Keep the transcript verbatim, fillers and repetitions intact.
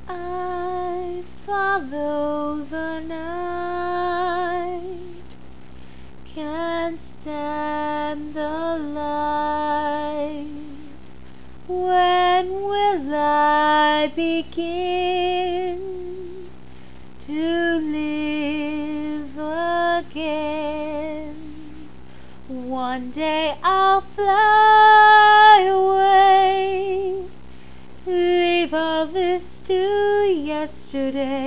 I follow the night, can't stand the light. When will I begin to live again? One day I'll fly away, leave all this to yesterday.